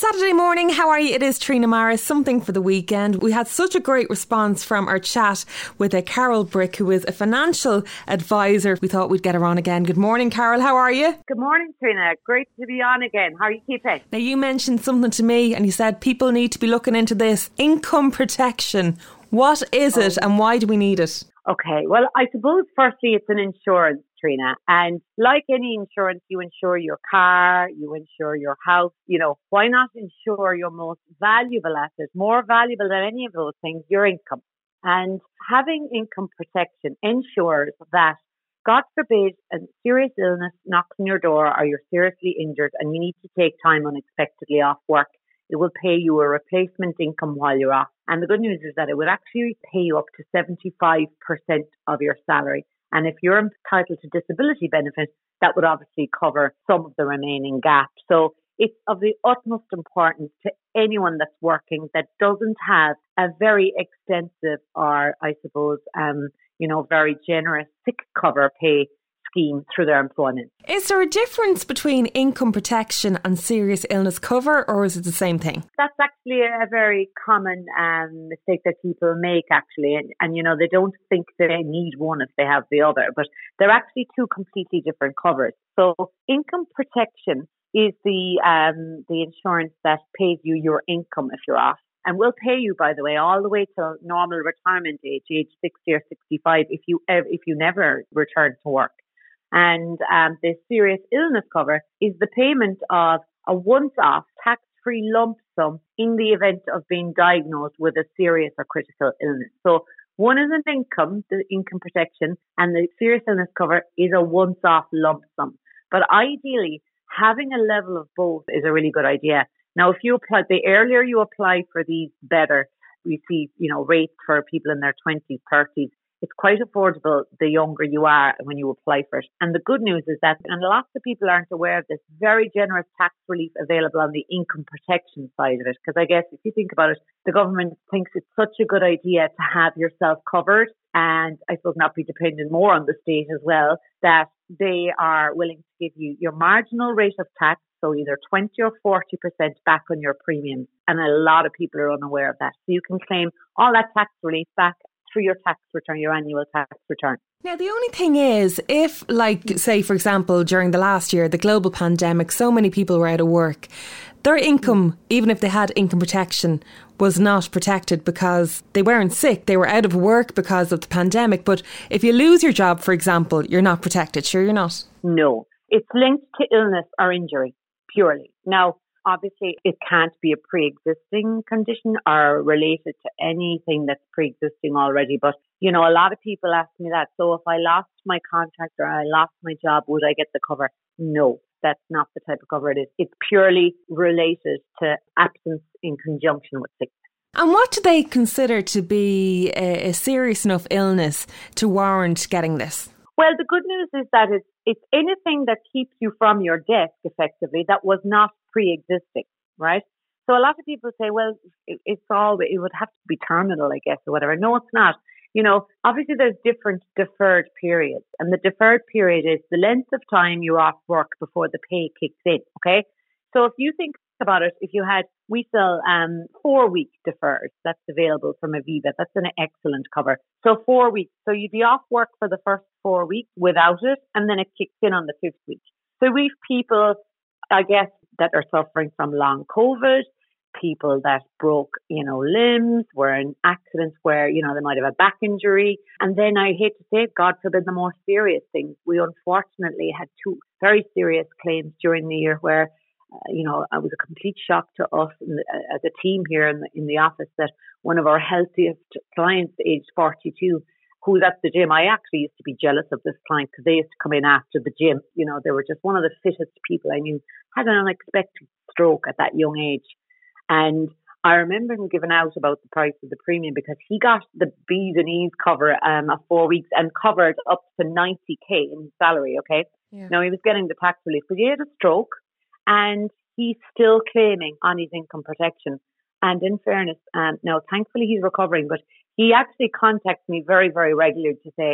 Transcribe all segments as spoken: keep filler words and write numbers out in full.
Saturday morning, how are you? It is Trina Morris, something for the weekend. We had such a great response from our chat with a Carol Brick, who is a financial advisor. We thought we'd get her on again. Good morning, Carol. How are you? Good morning, Trina. Great to be on again. How are you keeping? Now, you mentioned something to me and you said people need to be looking into this. Income protection. What is it and why do we need it? Okay, well, I suppose firstly it's an insurance, Trina. And like any insurance, you insure your car, you insure your house. You know, why not insure your most valuable asset, more valuable than any of those things, your income? And having income protection ensures that, God forbid, a serious illness knocks on your door or you're seriously injured and you need to take time unexpectedly off work. It will pay you a replacement income while you're off. And the good news is that it would actually pay you up to seventy-five percent of your salary. And if you're entitled to disability benefit, that would obviously cover some of the remaining gap. So it's of the utmost importance to anyone that's working that doesn't have a very extensive or, I suppose, um, you know, very generous sick cover pay scheme through their employment. Is there a difference between income protection and serious illness cover, or is it the same thing? That's actually a very common um, mistake that people make, actually. And, and, you know, they don't think that they need one if they have the other, but they're actually two completely different covers. So income protection is the um, the insurance that pays you your income if you're off. And will pay you, by the way, all the way to normal retirement age, age sixty or sixty-five, if you if you never return to work. And um, the serious illness cover is the payment of a once-off tax-free lump sum in the event of being diagnosed with a serious or critical illness. So one is an income, the income protection, and the serious illness cover is a once-off lump sum. But ideally, having a level of both is a really good idea. Now, if you apply, the earlier you apply for these, better. We see, you know, rates for people in their twenties, thirties. It's quite affordable the younger you are when you apply for it. And the good news is that, and lots of people aren't aware of this, very generous tax relief available on the income protection side of it. Because I guess if you think about it, the government thinks it's such a good idea to have yourself covered and I suppose not be dependent more on the state as well, that they are willing to give you your marginal rate of tax, so either twenty or forty percent back on your premiums. And a lot of people are unaware of that. So you can claim all that tax relief back through your tax return, your annual tax return. Now, the only thing is, if, like, say, for example, during the last year, the global pandemic, so many people were out of work, their income, even if they had income protection, was not protected because they weren't sick. They were out of work because of the pandemic. But if you lose your job, for example, you're not protected. Sure, you're not? No. It's linked to illness or injury, purely. Now, obviously, it can't be a pre-existing condition or related to anything that's pre-existing already. But, you know, a lot of people ask me that. So if I lost my contract or I lost my job, would I get the cover? No, that's not the type of cover it is. It's purely related to absence in conjunction with sickness. And what do they consider to be a, a serious enough illness to warrant getting this? Well, the good news is that it's, it's anything that keeps you from your desk, effectively, that was not pre-existing, right? So a lot of people say, well, it, it's all, it would have to be terminal, I guess, or whatever. No, it's not. You know, obviously there's different deferred periods. And the deferred period is the length of time you're off work before the pay kicks in, okay? So if you think about it, if you had, we sell um, four weeks deferred, that's available from Aviva. That's an excellent cover. So four weeks. So you'd be off work for the first four weeks without it, and then it kicks in on the fifth week. So we've people, I guess, that are suffering from long COVID, people that broke, you know, limbs, were in accidents where, you know, they might have a back injury. And then I hate to say it, God forbid, the more serious things. We unfortunately had two very serious claims during the year where, uh, you know, it was a complete shock to us in the, uh, as a team here in the, in the office that one of our healthiest clients, aged forty-two, who's at the gym. I actually used to be jealous of this client because they used to come in after the gym. You know, they were just one of the fittest people I knew, had an unexpected stroke at that young age. And I remember him giving out about the price of the premium because he got the B's and E's cover um, of four weeks and covered up to ninety K in his salary, okay? Yeah. Now, he was getting the tax relief, but he had a stroke and he's still claiming on his income protection. And in fairness, um, now, thankfully he's recovering, but he actually contacts me very, very regularly to say,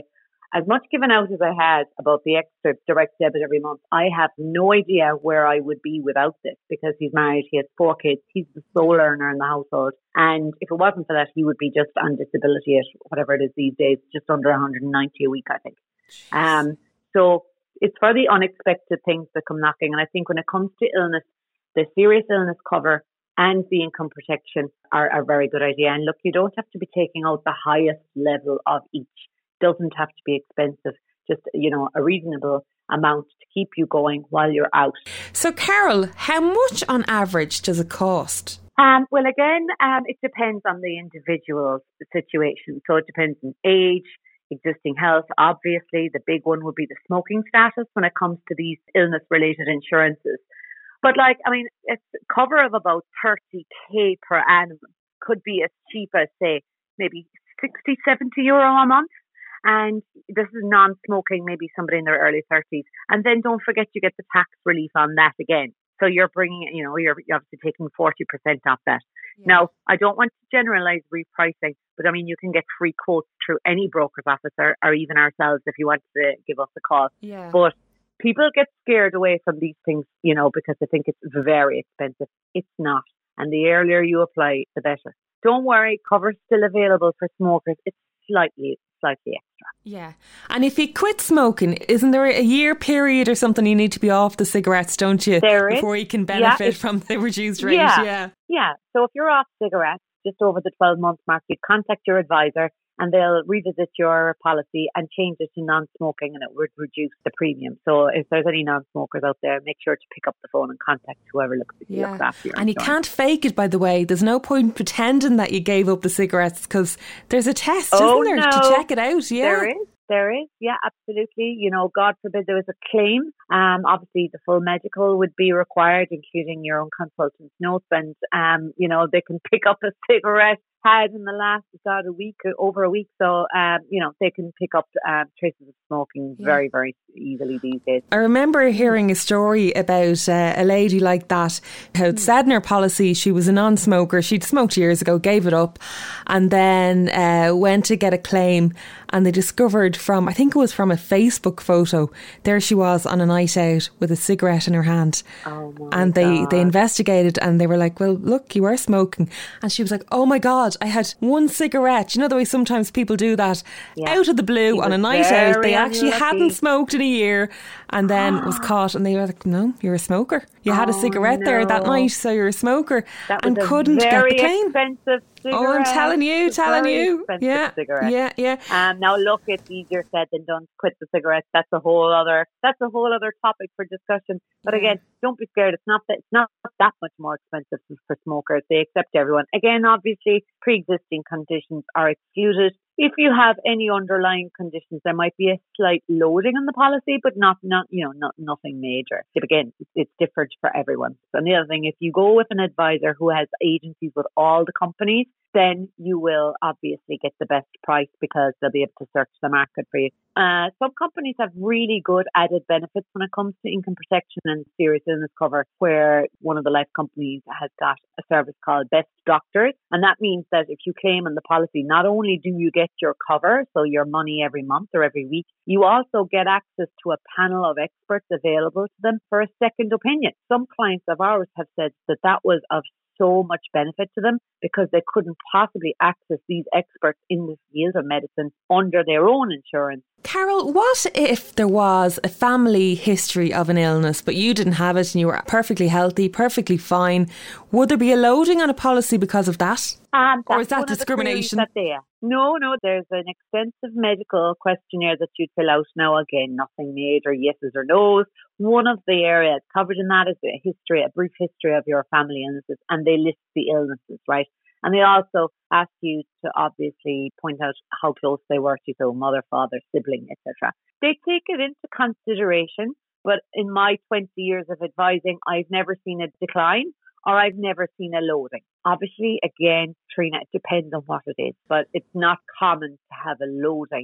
as much given out as I had about the extra direct debit every month, I have no idea where I would be without this, because he's married, he has four kids, he's the sole earner in the household. And if it wasn't for that, he would be just on disability at whatever it is these days, just under one hundred ninety a week, I think. Um, so it's for the unexpected things that come knocking. And I think when it comes to illness, the serious illness cover and the income protection are a very good idea. And look, you don't have to be taking out the highest level of each. Doesn't have to be expensive, just, you know, a reasonable amount to keep you going while you're out. So, Carol, how much on average does it cost? Um, well, again, um, it depends on the individual's situation. So it depends on age, existing health. Obviously, the big one would be the smoking status when it comes to these illness-related insurances. But like, I mean, it's cover of about thirty K per annum could be as cheap as, say, maybe sixty, seventy euro a month. And this is non-smoking, maybe somebody in their early thirties. And then don't forget you get the tax relief on that again. So you're bringing, you know, you're, you're obviously taking forty percent off that. Yeah. Now, I don't want to generalize repricing, but I mean, you can get free quotes through any broker's office or, or even ourselves if you want to give us a call. Yeah. But people get scared away from these things, you know, because they think it's very expensive. It's not. And the earlier you apply, the better. Don't worry, cover's still available for smokers. It's slightly, slightly extra. Yeah. And if you quit smoking, isn't there a year period or something you need to be off the cigarettes, don't you? There is. Before you can benefit yeah, from the reduced rate. Yeah. yeah. Yeah. So if you're off cigarettes, just over the twelve month mark, you contact your advisor and they'll revisit your policy and change it to non-smoking, and it would reduce the premium. So if there's any non-smokers out there, make sure to pick up the phone and contact whoever looks, yeah. looks after you. And you can't fake it, by the way. There's no point pretending that you gave up the cigarettes, because there's a test, oh, isn't there, no. to check it out? Yeah. There is. There is, yeah, absolutely. You know, God forbid there was a claim. Um, obviously, the full medical would be required, including your own consultant's notes. And, um, you know, they can pick up a cigarette had in the last, God, a week, over a week. So, um, you know, they can pick up um, traces of smoking yeah. very, very easily these days. I remember hearing a story about uh, a lady like that who had said in her policy she was a non-smoker. She'd smoked years ago, gave it up, and then uh, went to get a claim. And they discovered from, I think it was from a Facebook photo, there she was on a night out with a cigarette in her hand. Oh my and they, God. they investigated and they were like, well, look, you are smoking. And she was like, oh my God, I had one cigarette. You know the way sometimes people do that yeah. out of the blue on a night out. They actually unlucky. hadn't smoked in a year and then was caught, and they were like, no, you're a smoker. You had a cigarette oh, there no. that night, so you're a smoker. That was and a couldn't very get the claim. Expensive cigarette. Oh, I'm telling you, telling very you. Expensive yeah, cigarette. yeah, yeah. Um, now look, it's easier said than done to quit the cigarettes. That's a whole other. That's a whole other topic for discussion. But yeah. again, don't be scared. It's not that. It's not that much more expensive for smokers. They accept everyone. Again, obviously, pre-existing conditions are excluded. If you have any underlying conditions, there might be a slight loading on the policy, but not, not you know, not nothing major. But again, it's different for everyone. So the other thing, if you go with an advisor who has agencies with all the companies, then you will obviously get the best price because they'll be able to search the market for you. Uh, some companies have really good added benefits when it comes to income protection and serious illness cover, where one of the life companies has got a service called Best Doctors. And that means that if you claim on the policy, not only do you get your cover, so your money every month or every week, you also get access to a panel of experts available to them for a second opinion. Some clients of ours have said that that was of so much benefit to them because they couldn't possibly access these experts in the field of medicine under their own insurance. Carol, what if there was a family history of an illness, but you didn't have it and you were perfectly healthy, perfectly fine? Would there be a loading on a policy because of that? Um, or is that discrimination? That they, no, no, there's an extensive medical questionnaire that you fill out now. Again, nothing major, yeses or nos. One of the areas covered in that is a history, a brief history of your family illnesses, and they list the illnesses, right? And they also ask you to obviously point out how close they were to you, so mother, father, sibling, et cetera. They take it into consideration, but in my twenty years of advising, I've never seen a decline or I've never seen a loading. Obviously, again, Trina, it depends on what it is, but it's not common to have a loading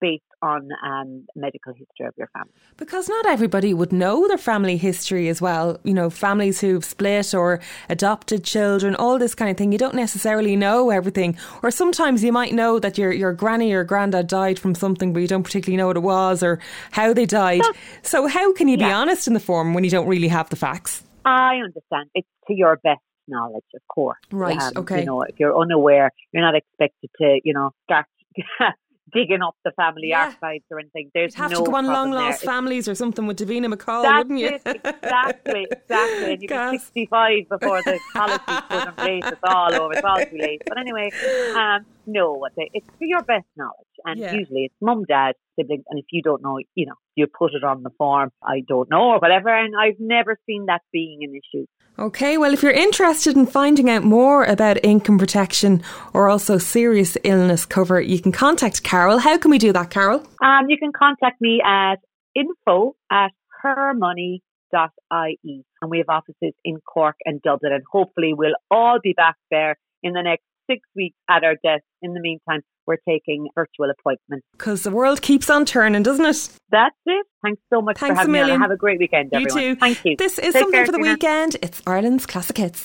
based on um, medical history of your family. Because not everybody would know their family history as well. You know, families who've split or adopted children, all this kind of thing. You don't necessarily know everything. Or sometimes you might know that your, your granny or granddad died from something, but you don't particularly know what it was or how they died. That's, so how can you be yeah. honest in the form when you don't really have the facts? I understand. It's to your best knowledge, of course. Right, um, okay. You know, if you're unaware, you're not expected to, you know, start digging up the family yeah. archives or anything. There's You'd have no to go on Long Lost there. Families or something with Davina McCall, That's wouldn't you? It, exactly, exactly. And you'd be sixty-five before the policy put in place. It's all over. It's all too late. But anyway, um, no, it's to your best knowledge. And yeah. usually it's mum, dad, siblings. And if you don't know, you know, you put it on the form. I don't know or whatever. And I've never seen that being an issue. Okay, well, if you're interested in finding out more about income protection or also serious illness cover, you can contact Carol. How can we do that, Carol? Um, you can contact me at info at hermoney dot I E. And we have offices in Cork and Dublin. And hopefully we'll all be back there in the next six weeks at our desk. In the meantime, we're taking virtual appointments. Because the world keeps on turning, doesn't it? That's it. Thanks so much Thanks for having a million. me on. Have a great weekend, everyone. You too. Thank you. This is Take Something care, for the Tina. Weekend. It's Ireland's Classic Hits.